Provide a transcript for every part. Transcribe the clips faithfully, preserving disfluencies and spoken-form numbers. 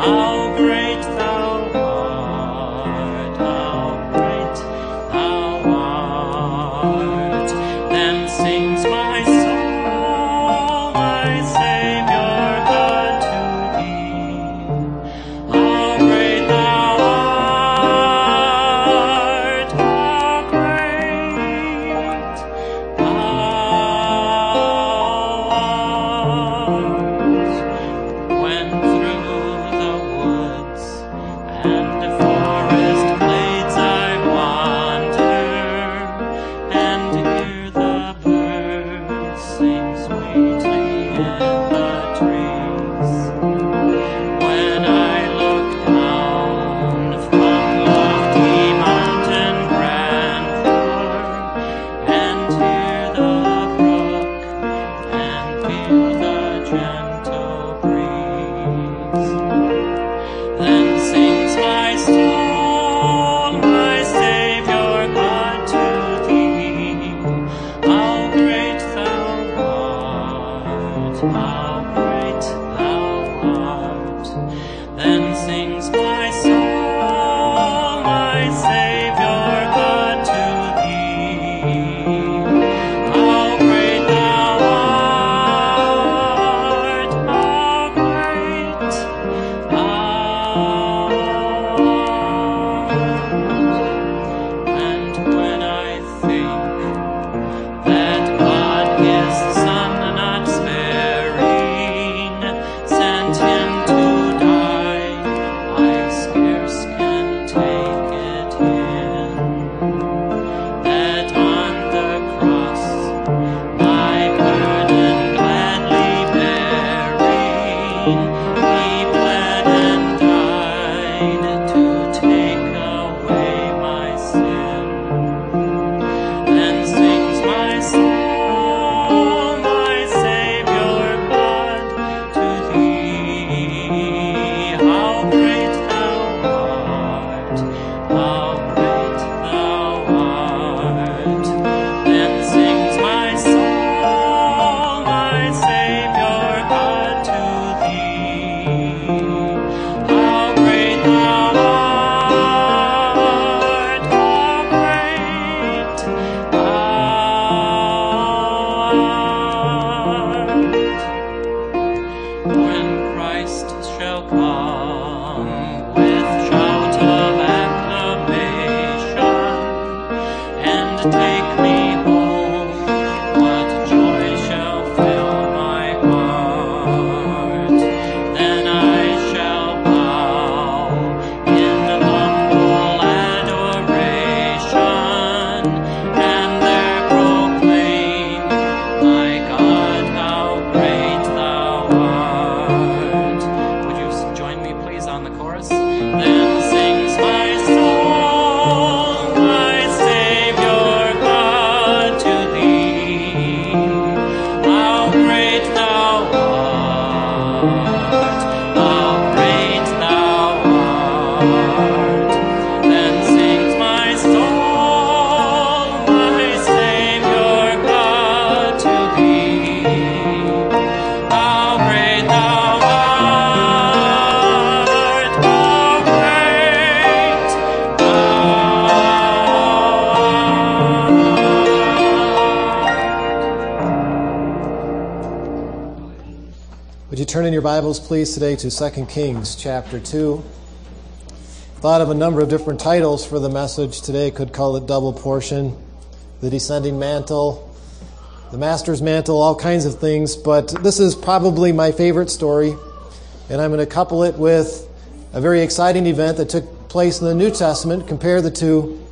Turn in your Bibles, please, today to Second Kings chapter two. Thought of a number of different titles for the message today. Could call it Double Portion, The Descending Mantle, The Master's Mantle, all kinds of things. But this is probably my favorite story, and I'm going to couple it with a very exciting event that took place in the New Testament. Compare the two,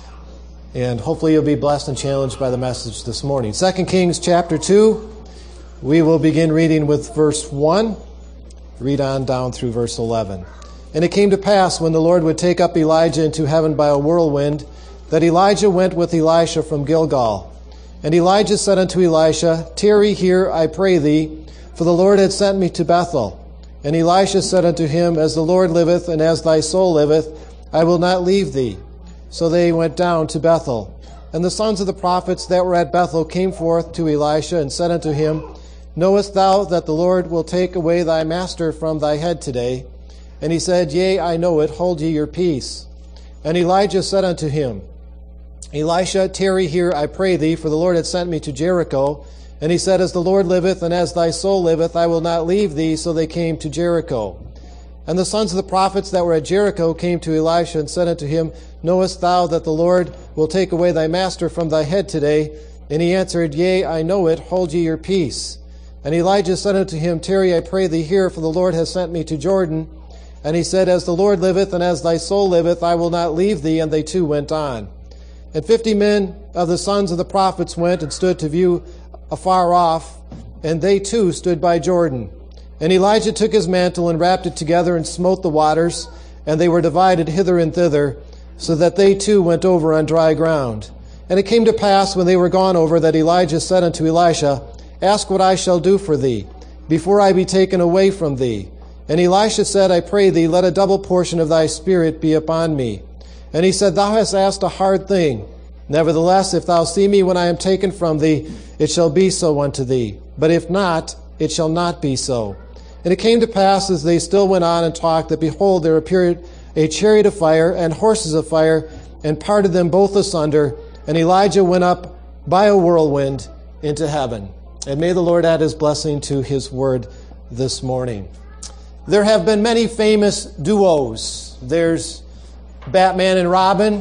and hopefully you'll be blessed and challenged by the message this morning. Second Kings chapter two. We will begin reading with verse one, read on down through verse eleven. And it came to pass, when the Lord would take up Elijah into heaven by a whirlwind, that Elijah went with Elisha from Gilgal. And Elijah said unto Elisha, Tarry here, I pray thee, for the Lord had sent me to Bethel. And Elisha said unto him, As the Lord liveth, and as thy soul liveth, I will not leave thee. So they went down to Bethel. And the sons of the prophets that were at Bethel came forth to Elisha, and said unto him, Knowest thou that the Lord will take away thy master from thy head today? And he said, Yea, I know it, hold ye your peace. And Elijah said unto him, Elisha, tarry here, I pray thee, for the Lord had sent me to Jericho. And he said, As the Lord liveth, and as thy soul liveth, I will not leave thee. So they came to Jericho. And the sons of the prophets that were at Jericho came to Elisha and said unto him, Knowest thou that the Lord will take away thy master from thy head today? And he answered, Yea, I know it, hold ye your peace. And Elijah said unto him, Tarry, I pray thee here, for the Lord has sent me to Jordan. And he said, As the Lord liveth, and as thy soul liveth, I will not leave thee. And they two went on. And fifty men of the sons of the prophets went and stood to view afar off, and they too stood by Jordan. And Elijah took his mantle and wrapped it together and smote the waters, and they were divided hither and thither, so that they too went over on dry ground. And it came to pass, when they were gone over, that Elijah said unto Elisha, Ask what I shall do for thee, before I be taken away from thee. And Elisha said, I pray thee, let a double portion of thy spirit be upon me. And he said, Thou hast asked a hard thing. Nevertheless, if thou see me when I am taken from thee, it shall be so unto thee. But if not, it shall not be so. And it came to pass, as they still went on and talked, that behold, there appeared a chariot of fire and horses of fire, and parted them both asunder. And Elijah went up by a whirlwind into heaven. And may the Lord add his blessing to his word this morning. There have been many famous duos. There's Batman and Robin.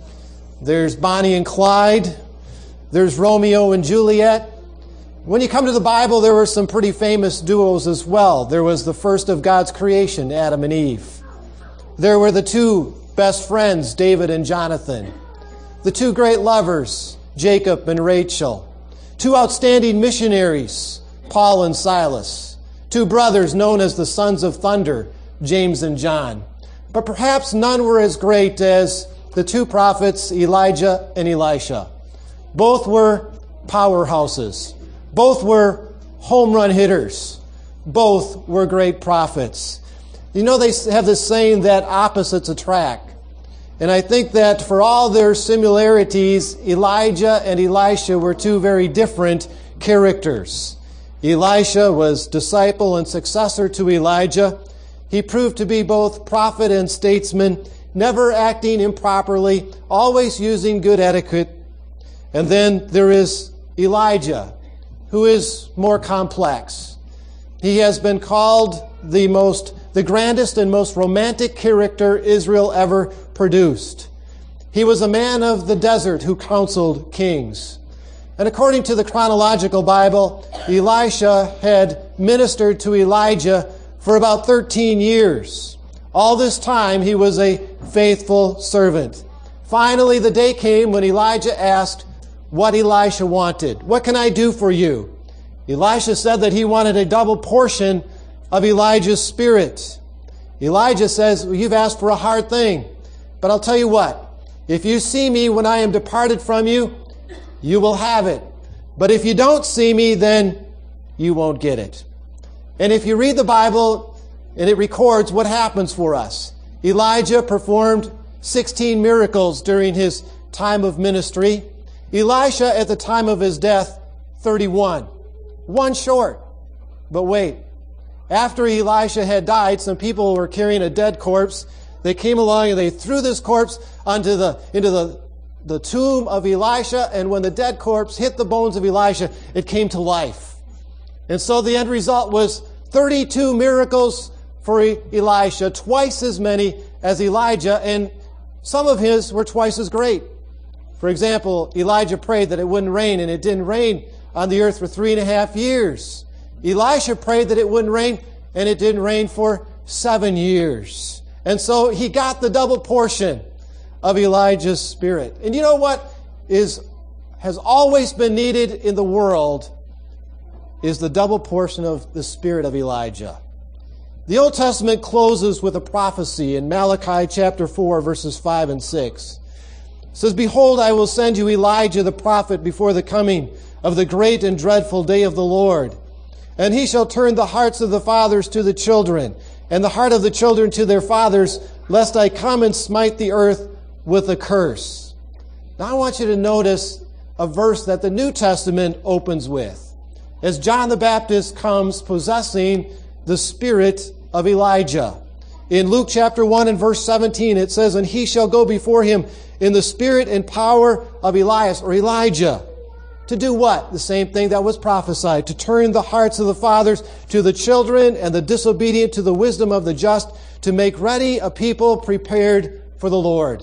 There's Bonnie and Clyde. There's Romeo and Juliet. When you come to the Bible, there were some pretty famous duos as well. There was the first of God's creation, Adam and Eve. There were the two best friends, David and Jonathan. The two great lovers, Jacob and Rachel. Two outstanding missionaries, Paul and Silas. Two brothers known as the sons of thunder, James and John. But perhaps none were as great as the two prophets, Elijah and Elisha. Both were powerhouses. Both were home run hitters. Both were great prophets. You know, they have this saying that opposites attract. And I think that for all their similarities, Elijah and Elisha were two very different characters. Elisha was disciple and successor to Elijah. He proved to be both prophet and statesman, never acting improperly, always using good etiquette. And then there is Elijah, who is more complex. He has been called the most, the grandest and most romantic character Israel ever produced. He was a man of the desert who counseled kings. And according to the chronological Bible, Elisha had ministered to Elijah for about thirteen years. All this time, he was a faithful servant. Finally, the day came when Elijah asked what Elisha wanted. What can I do for you? Elisha said that he wanted a double portion of Elijah's spirit. Elijah says, well, you've asked for a hard thing, but I'll tell you what. If you see me when I am departed from you, you will have it. But if you don't see me, then you won't get it. And if you read the Bible, and it records what happens for us. Elijah performed sixteen miracles during his time of ministry. Elisha, at the time of his death, thirty-one. One short. But wait. After Elisha had died, some people were carrying a dead corpse. They came along and they threw this corpse onto the, into the, the tomb of Elisha. And when the dead corpse hit the bones of Elisha, it came to life. And so the end result was thirty-two miracles for Elisha, twice as many as Elijah, and some of his were twice as great. For example, Elijah prayed that it wouldn't rain, and it didn't rain on the earth for three and a half years. Elisha prayed that it wouldn't rain, and it didn't rain for seven years. And so he got the double portion of Elijah's spirit. And you know what is has always been needed in the world is the double portion of the spirit of Elijah. The Old Testament closes with a prophecy in Malachi chapter four, verses five and six. It says, Behold, I will send you Elijah the prophet before the coming of the great and dreadful day of the Lord. And he shall turn the hearts of the fathers to the children, and the heart of the children to their fathers, lest I come and smite the earth with a curse. Now I want you to notice a verse that the New Testament opens with. As John the Baptist comes possessing the spirit of Elijah. In Luke chapter one and verse seventeen, it says, "And he shall go before him in the spirit and power of Elias," or Elijah. To do what? The same thing that was prophesied. To turn the hearts of the fathers to the children and the disobedient to the wisdom of the just, to make ready a people prepared for the Lord.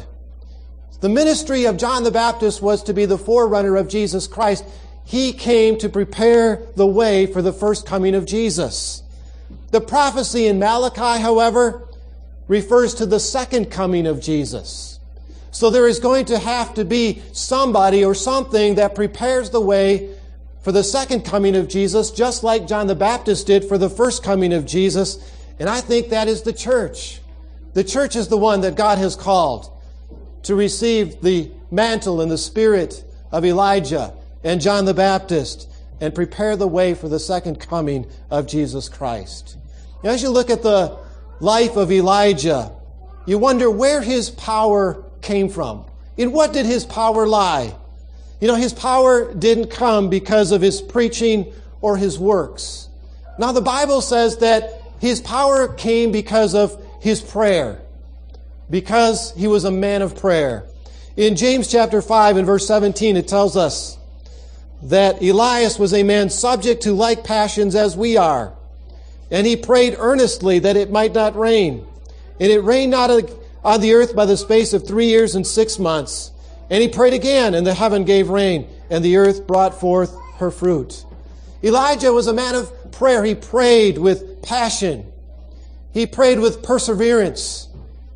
The ministry of John the Baptist was to be the forerunner of Jesus Christ. He came to prepare the way for the first coming of Jesus. The prophecy in Malachi, however, refers to the second coming of Jesus. So there is going to have to be somebody or something that prepares the way for the second coming of Jesus, just like John the Baptist did for the first coming of Jesus. And I think that is the church. The church is the one that God has called to receive the mantle and the spirit of Elijah and John the Baptist and prepare the way for the second coming of Jesus Christ. As you look at the life of Elijah, you wonder where his power came from. In what did his power lie? You know, his power didn't come because of his preaching or his works. Now, the Bible says that his power came because of his prayer, because he was a man of prayer. In James chapter five and verse seventeen, it tells us that Elias was a man subject to like passions as we are. And he prayed earnestly that it might not rain. And it rained not on the earth by the space of three years and six months. And he prayed again, and the heaven gave rain, and the earth brought forth her fruit. Elijah was a man of prayer. He prayed with passion. He prayed with perseverance.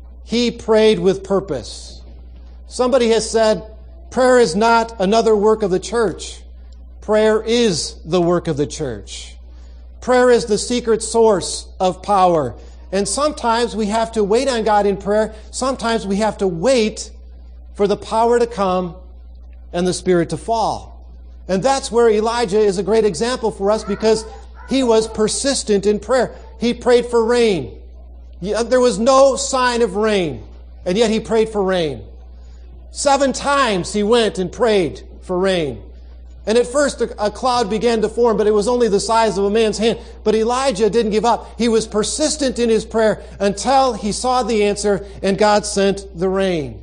He prayed with purpose. Somebody has said, prayer is not another work of the church. Prayer is the work of the church. Prayer is the secret source of power. And sometimes we have to wait on God in prayer. Sometimes we have to wait for the power to come and the Spirit to fall. And that's where Elijah is a great example for us, because he was persistent in prayer. He prayed for rain. There was no sign of rain, and yet he prayed for rain. Seven times he went and prayed for rain. And at first a cloud began to form, but it was only the size of a man's hand. But Elijah didn't give up. He was persistent in his prayer until he saw the answer and God sent the rain.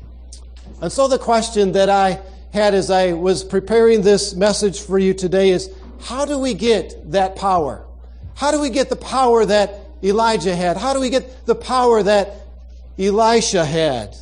And so the question that I had as I was preparing this message for you today is, how do we get that power? How do we get the power that Elijah had? How do we get the power that Elisha had?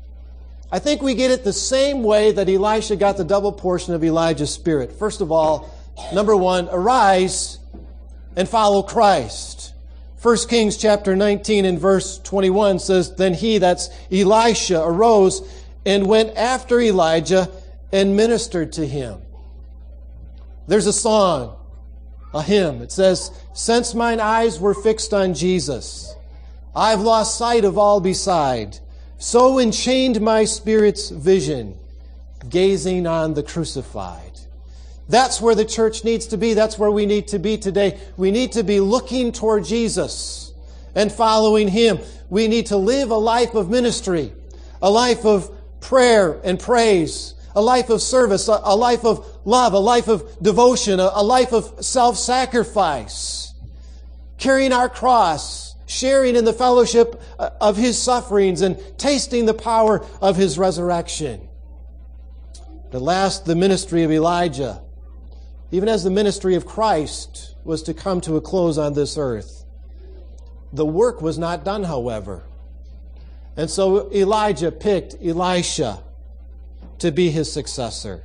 I think we get it the same way that Elisha got the double portion of Elijah's spirit. First of all, number one, arise and follow Christ. First Kings chapter nineteen and verse twenty-one says, "Then he," that's Elisha, "arose and went after Elijah and ministered to him." There's a song, a hymn. It says, "Since mine eyes were fixed on Jesus, I've lost sight of all beside. So enchained my spirit's vision, gazing on the crucified." That's where the church needs to be. That's where we need to be today. We need to be looking toward Jesus and following Him. We need to live a life of ministry, a life of prayer and praise, a life of service, a, a life of love, a life of devotion, a, a life of self-sacrifice, carrying our cross, sharing in the fellowship of His sufferings and tasting the power of His resurrection. But at last, the ministry of Elijah, even as the ministry of Christ, was to come to a close on this earth. The work was not done, however. And so Elijah picked Elisha to be his successor,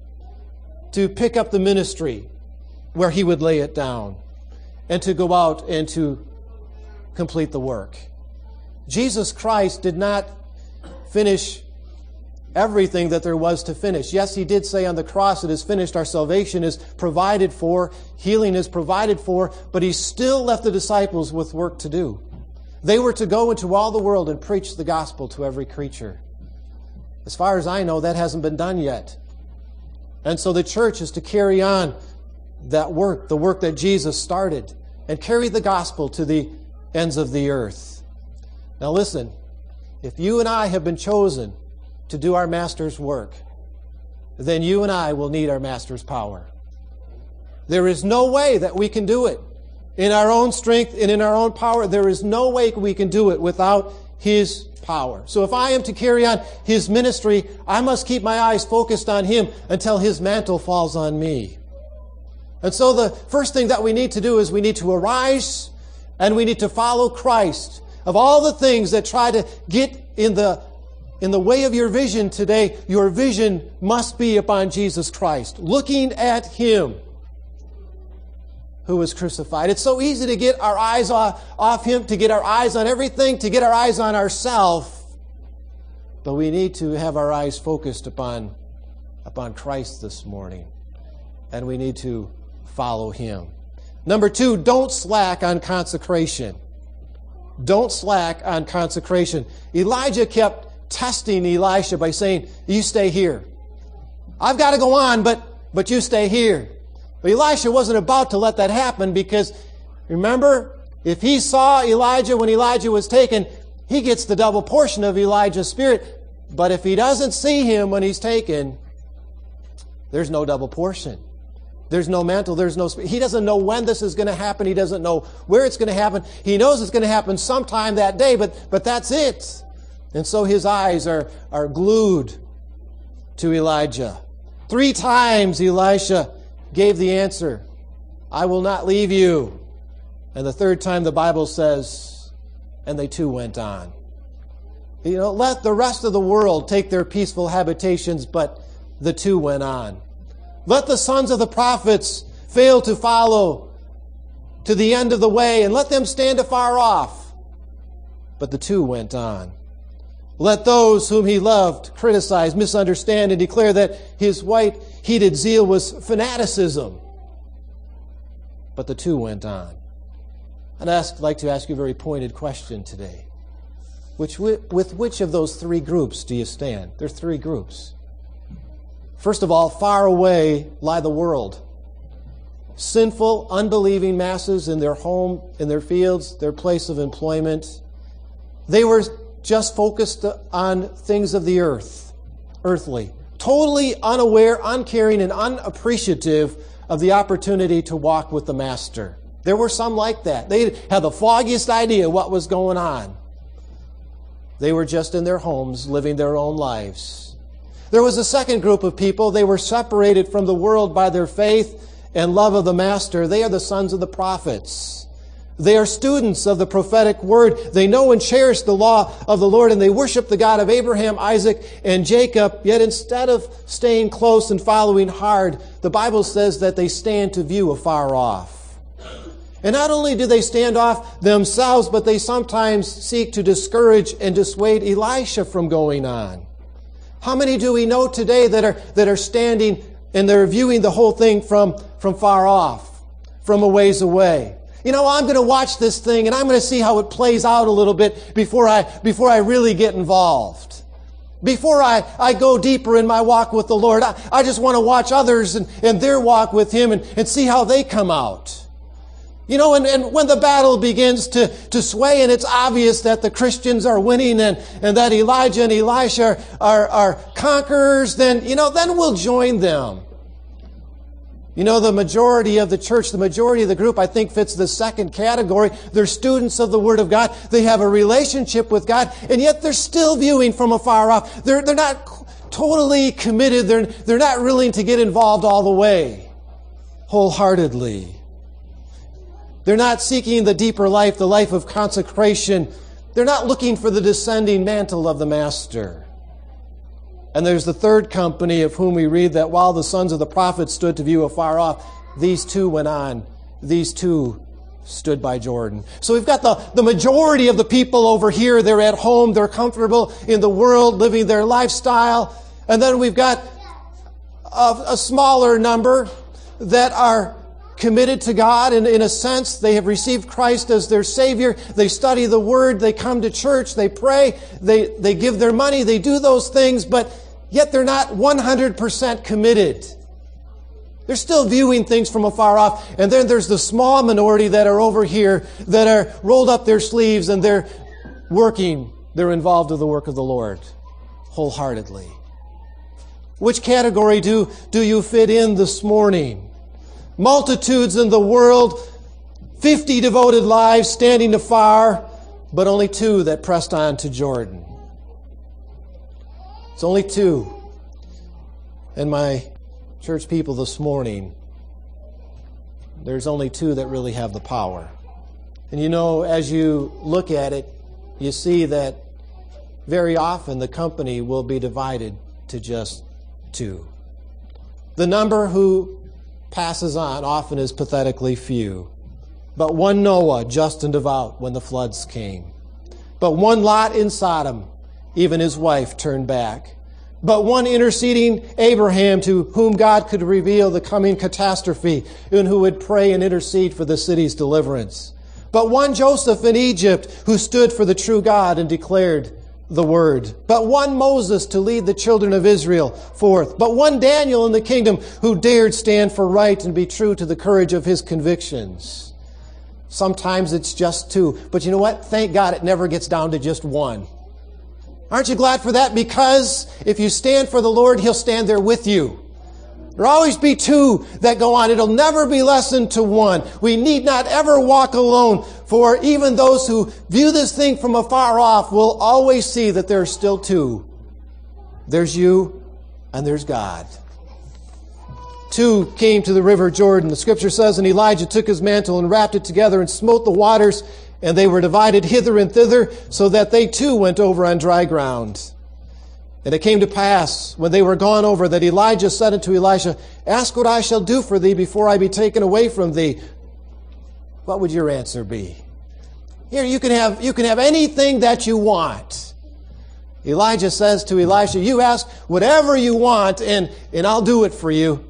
to pick up the ministry where he would lay it down, and to go out and to complete the work. Jesus Christ did not finish everything that there was to finish. Yes, He did say on the cross, "It is finished." Our salvation is provided for, healing is provided for, but He still left the disciples with work to do. They were to go into all the world and preach the gospel to every creature. As far as I know, that hasn't been done yet. And so the church is to carry on that work, the work that Jesus started, and carry the gospel to the ends of the earth. Now listen, if you and I have been chosen to do our Master's work, then you and I will need our Master's power. There is no way that we can do it. in our own strength and in our own power. There is no way we can do it without His power. So if I am to carry on His ministry, I must keep my eyes focused on Him until His mantle falls on me. And so the first thing that we need to do is we need to arise and we need to follow Christ. Of all the things that try to get in the in the way of your vision today, your vision must be upon Jesus Christ, looking at Him who was crucified. It's so easy to get our eyes off, off Him, to get our eyes on everything, to get our eyes on ourselves. But we need to have our eyes focused upon, upon Christ this morning. And we need to follow Him. Number two, don't slack on consecration. Don't slack on consecration. Elijah kept testing Elisha by saying, you stay here. I've got to go on, but, but you stay here. But Elisha wasn't about to let that happen because, remember, if he saw Elijah when Elijah was taken, he gets the double portion of Elijah's spirit. But if he doesn't see him when he's taken, there's no double portion. There's no mantle, there's no spirit. He doesn't know when this is going to happen. He doesn't know where it's going to happen. He knows it's going to happen sometime that day, but, but that's it. And so his eyes are, are glued to Elijah. Three times Elisha gave the answer, I will not leave you. And the third time the Bible says, and they too went on. You know, let the rest of the world take their peaceful habitations, but the two went on. Let the sons of the prophets fail to follow to the end of the way, and let them stand afar off. But the two went on. Let those whom he loved criticize, misunderstand, and declare that his white-heated zeal was fanaticism. But the two went on. I'd ask, like to ask you a very pointed question today. Which, with which of those three groups do you stand? There are three groups. First of all, far away lie the world. Sinful, unbelieving masses in their home, in their fields, their place of employment. They were just focused on things of the earth, earthly. Totally unaware, uncaring, and unappreciative of the opportunity to walk with the Master. There were some like that. They had the foggiest idea what was going on. They were just in their homes, living their own lives. There was a second group of people. They were separated from the world by their faith and love of the Master. They are the sons of the prophets. They are students of the prophetic word. They know and cherish the law of the Lord, and they worship the God of Abraham, Isaac, and Jacob. Yet instead of staying close and following hard, the Bible says that they stand to view afar off. And not only do they stand off themselves, but they sometimes seek to discourage and dissuade Elisha from going on. How many do we know today that are, that are standing and they're viewing the whole thing from, from far off, from a ways away? You know, I'm going to watch this thing and I'm going to see how it plays out a little bit before I, before I really get involved. Before I, I go deeper in my walk with the Lord, I, I just want to watch others and, and their walk with Him and, and see how they come out. You know, and, and when the battle begins to, to sway and it's obvious that the Christians are winning and, and that Elijah and Elisha are, are conquerors, then, you know, then we'll join them. You know, the majority of the church, the majority of the group, I think fits the second category. They're students of the Word of God. They have a relationship with God, and yet they're still viewing from afar off. They're, they're not totally committed. They're, they're not willing to get involved all the way, wholeheartedly. They're not seeking the deeper life, the life of consecration. They're not looking for the descending mantle of the Master. And there's the third company of whom we read that while the sons of the prophets stood to view afar off, these two went on. These two stood by Jordan. So we've got the, the majority of the people over here. They're at home. They're comfortable in the world, living their lifestyle. And then we've got a, a smaller number that are committed to God. And in a sense, they have received Christ as their Savior. They study the Word. They come to church. They pray. They, they give their money. They do those things. But yet they're not one hundred percent committed. They're still viewing things from afar off. And then there's the small minority that are over here that are rolled up their sleeves and they're working. They're involved in the work of the Lord wholeheartedly. Which category do, do you fit in this morning? Multitudes in the world Fifty devoted lives standing afar, but only two that pressed on to Jordan. It's only two. And my church people this morning, there's only two that really have the power. And you know, as you look at it, you see that very often the company will be divided to just two. The number who passes on often is pathetically few. But one Noah, just and devout, when the floods came. But one Lot in Sodom, even his wife turned back. But one interceding Abraham, to whom God could reveal the coming catastrophe, and who would pray and intercede for the city's deliverance. But one Joseph in Egypt, who stood for the true God and declared the word. But one Moses to lead the children of Israel forth. But one Daniel in the kingdom, who dared stand for right and be true to the courage of his convictions. Sometimes it's just two. But you know what? Thank God it never gets down to just one. Aren't you glad for that? Because if you stand for the Lord, He'll stand there with you. There'll always be two that go on. It'll never be lessened to one. We need not ever walk alone, for even those who view this thing from afar off will always see that there are still two. There's you and there's God. Two came to the river Jordan. The scripture says, and Elijah took his mantle and wrapped it together and smote the waters, and they were divided hither and thither, so that they too went over on dry ground. And it came to pass, when they were gone over, that Elijah said unto Elisha, ask what I shall do for thee before I be taken away from thee. What would your answer be? Here, you can have, you can have anything that you want. Elijah says to Elisha, you ask whatever you want, and, and I'll do it for you.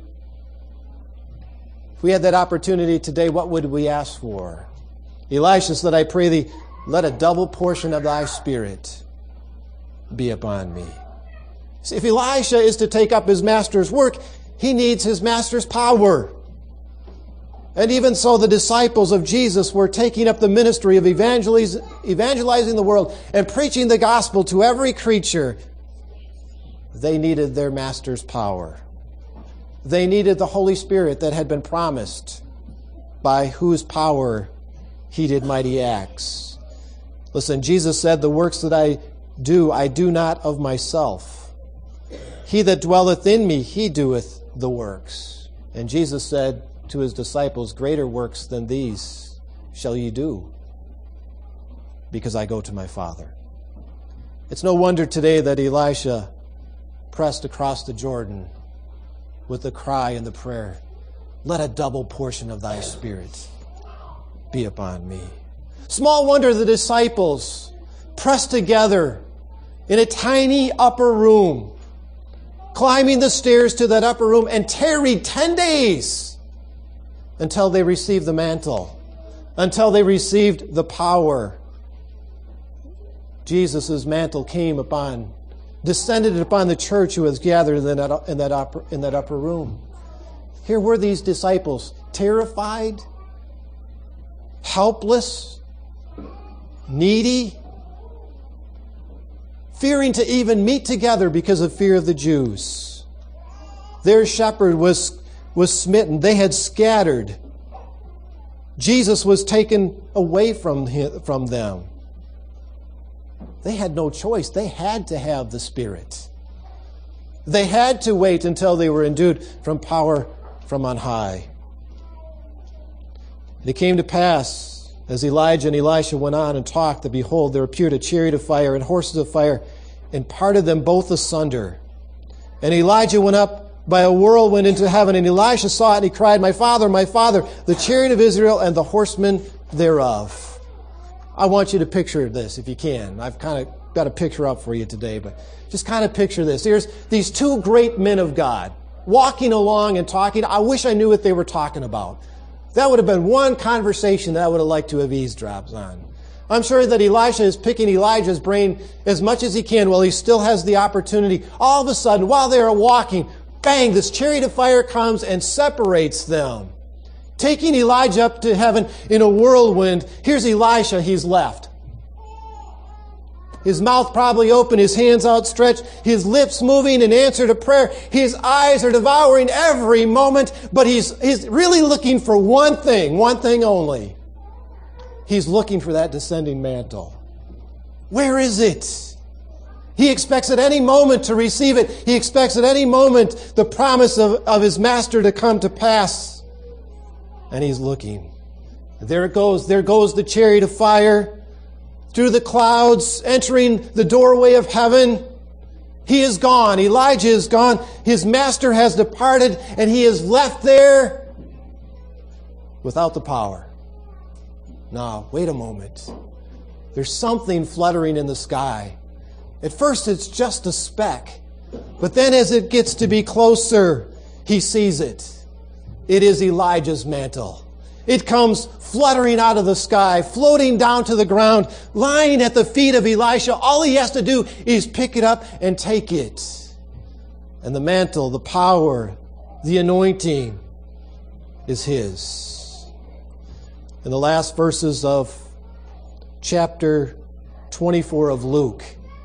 If we had that opportunity today, what would we ask for? Elisha said, I pray thee, let a double portion of thy spirit be upon me. See, if Elisha is to take up his master's work, he needs his master's power. And even so, the disciples of Jesus were taking up the ministry of evangeliz- evangelizing the world and preaching the gospel to every creature. They needed their master's power. They needed the Holy Spirit that had been promised, by whose power He did mighty acts. Listen, Jesus said, the works that I do, I do not of myself. He that dwelleth in me, he doeth the works. And Jesus said to his disciples, greater works than these shall ye do, because I go to my Father. It's no wonder today that Elisha pressed across the Jordan with the cry and the prayer, let a double portion of thy spirit be upon me. Small wonder the disciples pressed together in a tiny upper room, climbing the stairs to that upper room, and tarried ten days until they received the mantle, until they received the power. Jesus' mantle came upon, descended upon the church who was gathered in that, in that, upper, in that upper room. Here were these disciples, terrified, helpless, needy, fearing to even meet together because of fear of the Jews. Their shepherd was, was smitten. They had scattered. Jesus was taken away from, him, from them. They had no choice. They had to have the Spirit. They had to wait until they were endued from power from on high. And it came to pass, as Elijah and Elisha went on and talked, that behold, there appeared a chariot of fire and horses of fire, and parted them both asunder. And Elijah went up by a whirlwind into heaven, and Elisha saw it, and he cried, my father, my father, the chariot of Israel and the horsemen thereof. I want you to picture this, if you can. I've kind of got a picture up for you today, but just kind of picture this. Here's these two great men of God walking along and talking. I wish I knew what they were talking about. That would have been one conversation that I would have liked to have eavesdropped on. I'm sure that Elisha is picking Elijah's brain as much as he can while he still has the opportunity. All of a sudden, while they are walking, bang, this chariot of fire comes and separates them. Taking Elijah up to heaven in a whirlwind, here's Elisha, he's left. His mouth probably open, his hands outstretched, his lips moving in answer to prayer. His eyes are devouring every moment, but he's, he's really looking for one thing, one thing only. he's looking for that descending mantle. Where is it? He expects at any moment to receive it. He expects at any moment the promise of, of his master to come to pass. And he's looking. There it goes. There goes the chariot of fire through the clouds, entering the doorway of heaven. He is gone. Elijah is gone. His master has departed, and he is left there without the power. Now, wait a moment. There's something fluttering in the sky. At first, it's just a speck. But then as it gets to be closer, he sees it. It is Elijah's mantle. It comes fluttering out of the sky, floating down to the ground, lying at the feet of Elisha. All he has to do is pick it up and take it. And the mantle, the power, the anointing is his. In the last verses of chapter twenty-four of Luke,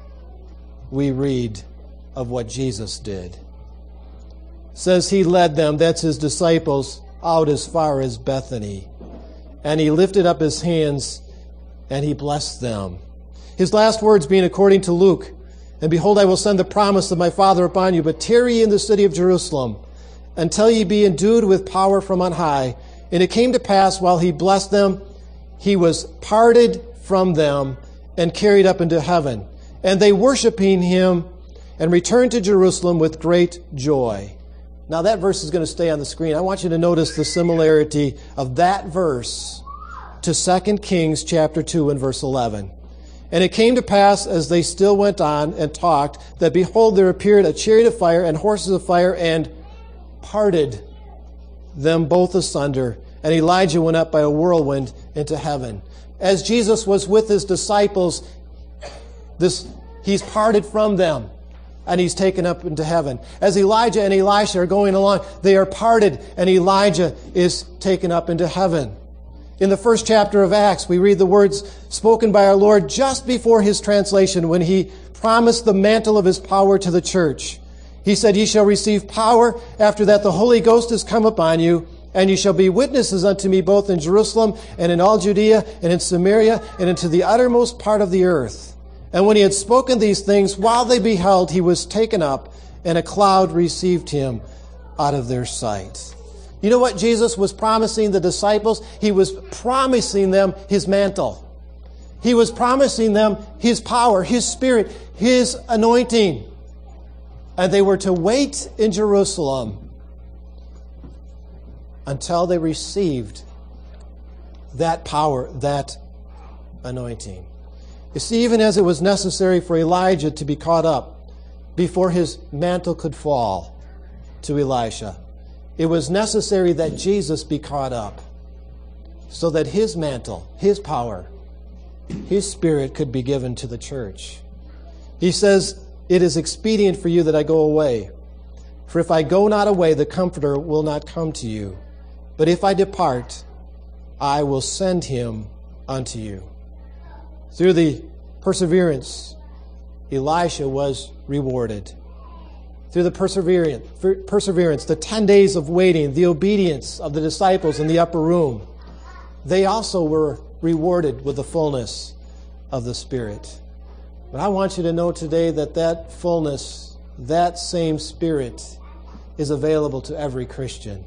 we read of what Jesus did. It says he led them, that's his disciples, out as far as Bethany. And he lifted up his hands and he blessed them. His last words being according to Luke, and behold, I will send the promise of my Father upon you, but tarry ye in the city of Jerusalem until ye be endued with power from on high. And it came to pass, while he blessed them, he was parted from them and carried up into heaven. And they worshiping him and returned to Jerusalem with great joy. Now that verse is going to stay on the screen. I want you to notice the similarity of that verse to Second Kings chapter two and verse eleven. And it came to pass, as they still went on and talked, that behold, there appeared a chariot of fire and horses of fire, and parted them both asunder. And Elijah went up by a whirlwind into heaven. As Jesus was with his disciples, this he's parted from them. And he's taken up into heaven. As Elijah and Elisha are going along, they are parted, and Elijah is taken up into heaven. In the first chapter of Acts, we read the words spoken by our Lord just before his translation, when he promised the mantle of his power to the church. He said, ye shall receive power after that the Holy Ghost is come upon you, and ye shall be witnesses unto me both in Jerusalem and in all Judea and in Samaria and into the uttermost part of the earth. And when he had spoken these things, while they beheld, he was taken up, and a cloud received him out of their sight. You know what Jesus was promising the disciples? He was promising them his mantle. He was promising them his power, his spirit, his anointing. And they were to wait in Jerusalem until they received that power, that anointing. You see, even as it was necessary for Elijah to be caught up before his mantle could fall to Elisha, it was necessary that Jesus be caught up so that his mantle, his power, his spirit could be given to the church. He says, it is expedient for you that I go away. For if I go not away, the Comforter will not come to you. But if I depart, I will send him unto you. Through the perseverance, Elisha was rewarded. Through the perseverance, perseverance, the ten days of waiting, the obedience of the disciples in the upper room, they also were rewarded with the fullness of the Spirit. But I want you to know today that that fullness, that same Spirit, is available to every Christian.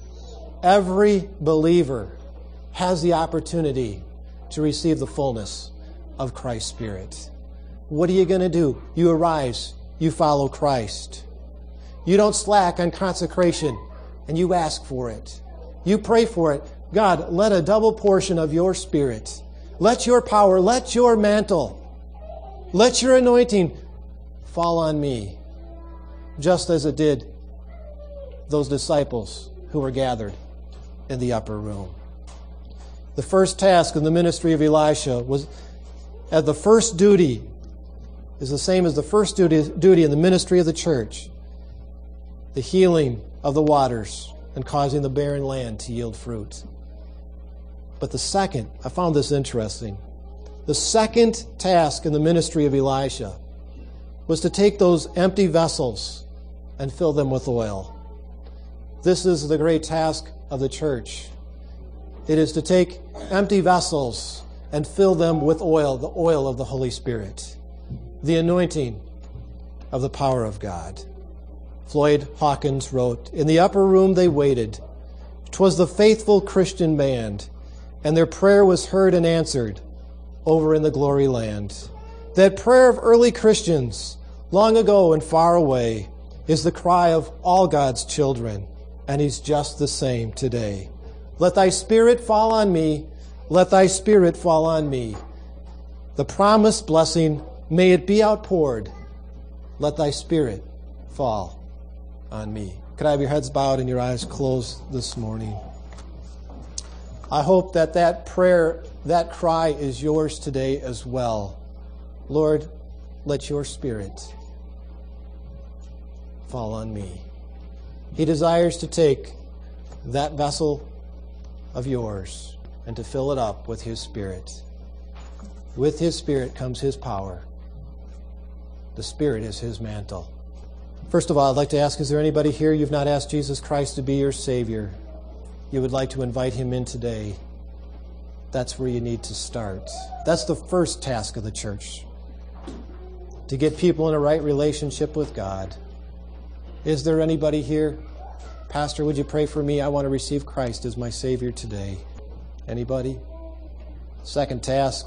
Every believer has the opportunity to receive the fullness of Christ's Spirit. What are you going to do? You arise, you follow Christ. You don't slack on consecration, and you ask for it. You pray for it. God, let a double portion of your Spirit, let your power, let your mantle, let your anointing fall on me, just as it did those disciples who were gathered in the upper room. The first task in the ministry of Elisha was, as the first duty, is the same as the first duty, duty in the ministry of the church, the healing of the waters and causing the barren land to yield fruit. But the second, I found this interesting, the second task in the ministry of Elisha was to take those empty vessels and fill them with oil. This is the great task of the church. It is to take empty vessels and fill them with oil, the oil of the Holy Spirit, the anointing of the power of God. Floyd Hawkins wrote, "In the upper room they waited. 'Twas the faithful Christian band, and their prayer was heard and answered over in the glory land. That prayer of early Christians, long ago and far away, is the cry of all God's children, and He's just the same today. Let thy Spirit fall on me, let thy Spirit fall on me. The promised blessing, may it be outpoured. Let thy Spirit fall on me." Could I have your heads bowed and your eyes closed this morning? I hope that that prayer, that cry is yours today as well. Lord, let your Spirit fall on me. He desires to take that vessel of yours and to fill it up with His Spirit. With His Spirit comes His power. The Spirit is His mantle. First of all, I'd like to ask, is there anybody here you've not asked Jesus Christ to be your Savior? You would like to invite Him in today. That's where you need to start. That's the first task of the church, to get people in a right relationship with God. Is there anybody here? Pastor, would you pray for me? I want to receive Christ as my Savior today. Anybody? Second task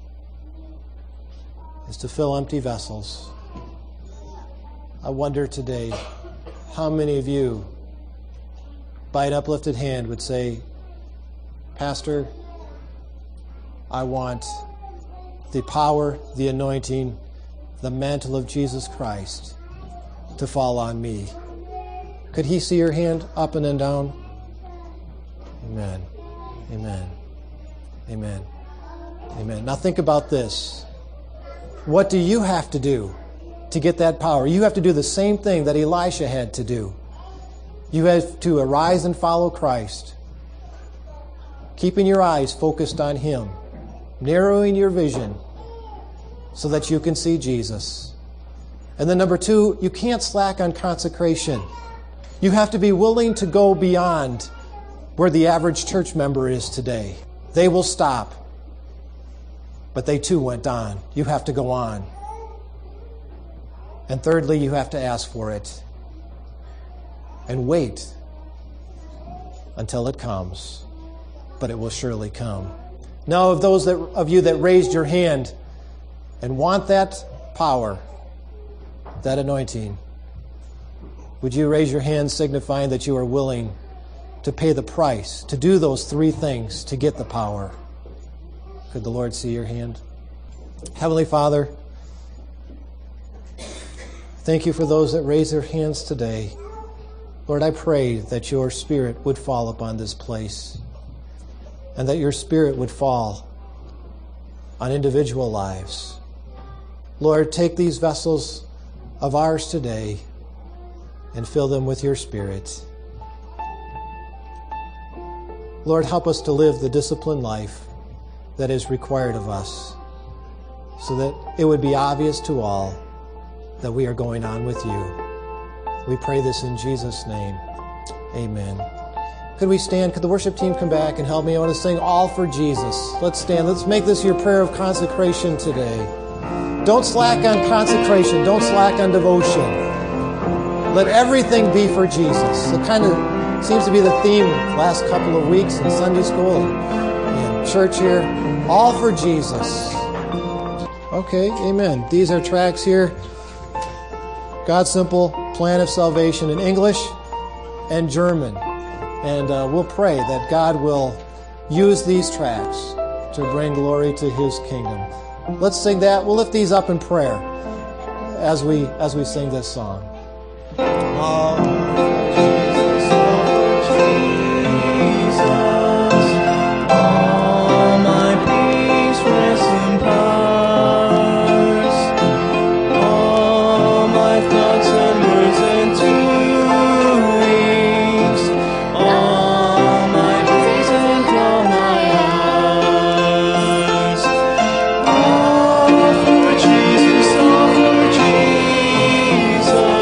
is to fill empty vessels. I wonder today how many of you, by an uplifted hand, would say, Pastor, I want the power, the anointing, the mantle of Jesus Christ to fall on me. Could He see your hand up and then down? Amen. Amen. Amen. Amen. Now think about this. What do you have to do to get that power? You have to do the same thing that Elisha had to do. You have to arise and follow Christ, keeping your eyes focused on Him, narrowing your vision so that you can see Jesus. And then number two, you can't slack on consecration. You have to be willing to go beyond where the average church member is today. They will stop, but they too went on. You have to go on. And thirdly, you have to ask for it and wait until it comes, but it will surely come. Now, of those that, of you that raised your hand and want that power, that anointing, would you raise your hand signifying that you are willing to pay the price, to do those three things to get the power? Could the Lord see your hand? Heavenly Father, thank you for those that raise their hands today. Lord, I pray that your Spirit would fall upon this place and that your Spirit would fall on individual lives. Lord, take these vessels of ours today and fill them with your Spirit. Lord, help us to live the disciplined life that is required of us so that it would be obvious to all that we are going on with you. We pray this in Jesus' name. Amen. Could we stand? Could the worship team come back and help me? I want to sing All for Jesus. Let's stand. Let's make this your prayer of consecration today. Don't slack on consecration. Don't slack on devotion. Let everything be for Jesus. It kind of seems to be the theme the last couple of weeks in Sunday school and, and church here. All for Jesus. Okay, amen. These are tracks here. God's Simple Plan of Salvation in English and German. And uh, we'll pray that God will use these tracks to bring glory to His kingdom. Let's sing that. We'll lift these up in prayer as we as we sing this song. Oh.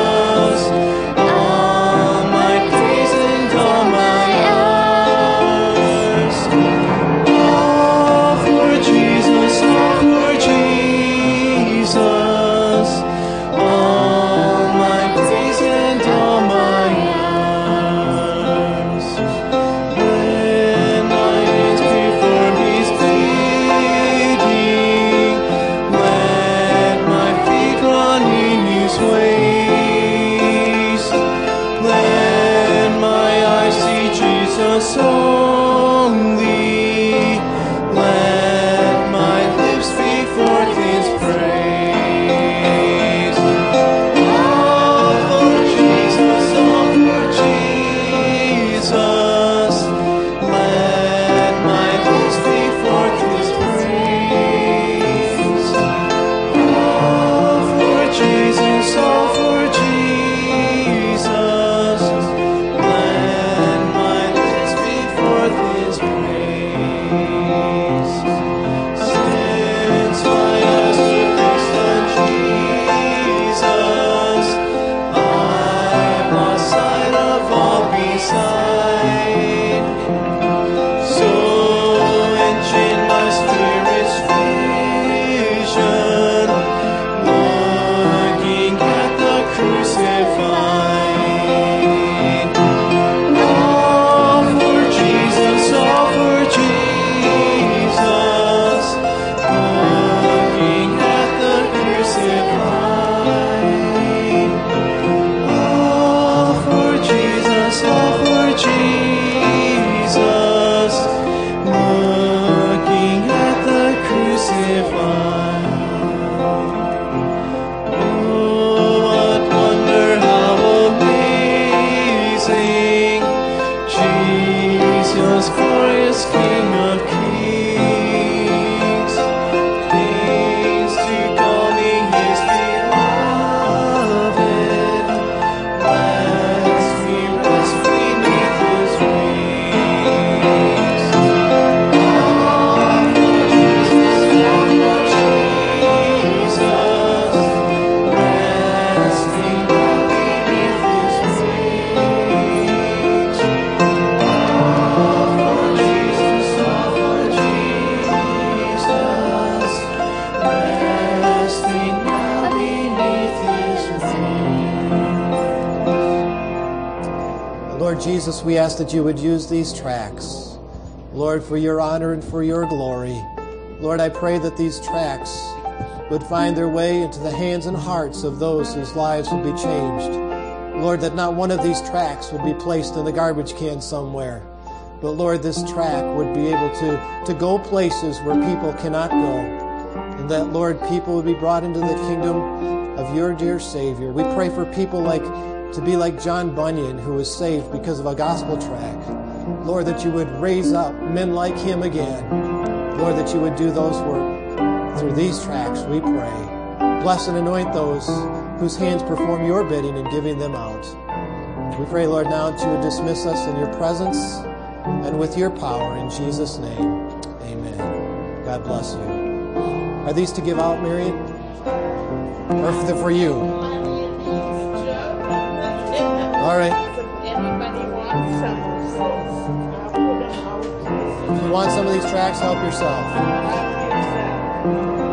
Jesus, Lord Jesus, we ask that you would use these tracts, Lord, for your honor and for your glory. Lord, I pray that these tracts would find their way into the hands and hearts of those whose lives would be changed. Lord, that not one of these tracts would be placed in the garbage can somewhere. But Lord, this tract would be able to, to go places where people cannot go. And that, Lord, people would be brought into the kingdom of your dear Savior. We pray for people like to be like John Bunyan, who was saved because of a gospel tract. Lord, that you would raise up men like him again. Lord, that you would do those work through these tracts, we pray. Bless and anoint those whose hands perform your bidding in giving them out. We pray, Lord, now that you would dismiss us in your presence and with your power. In Jesus' name, amen. God bless you. Are these to give out, Marion? Or for, the, for you? All right. If you want some of these tracts, help yourself.